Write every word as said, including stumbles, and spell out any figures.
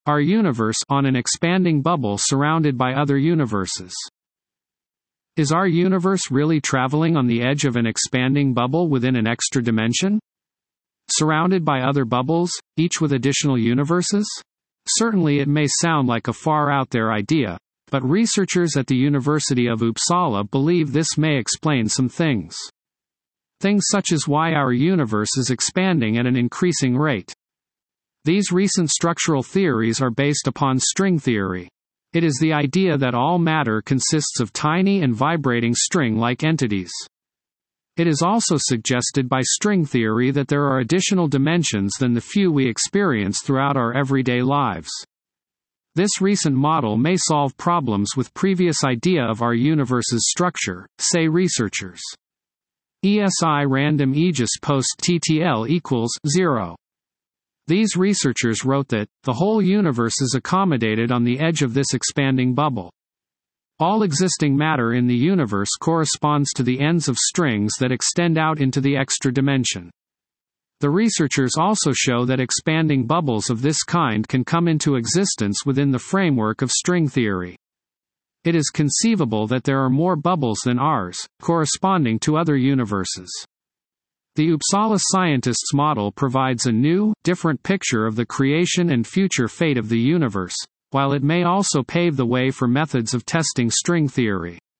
our universe on an expanding bubble surrounded by other universes. Is our universe really traveling on the edge of an expanding bubble within an extra dimension? Surrounded by other bubbles, each with additional universes? Certainly it may sound like a far-out-there idea, but researchers at the University of Uppsala believe this may explain some things. Things such as why our universe is expanding at an increasing rate. These recent structural theories are based upon string theory. It is the idea that all matter consists of tiny and vibrating string-like entities. It is also suggested by string theory that there are additional dimensions than the few we experience throughout our everyday lives. This recent model may solve problems with previous idea of our universe's structure, say researchers. E S I random aegis post T T L equals zero. These researchers wrote that, the whole universe is accommodated on the edge of this expanding bubble. All existing matter in the universe corresponds to the ends of strings that extend out into the extra dimension. The researchers also show that expanding bubbles of this kind can come into existence within the framework of string theory. It is conceivable that there are more bubbles than ours, corresponding to other universes. The Uppsala scientists' model provides a new, different picture of the creation and future fate of the universe, while it may also pave the way for methods of testing string theory.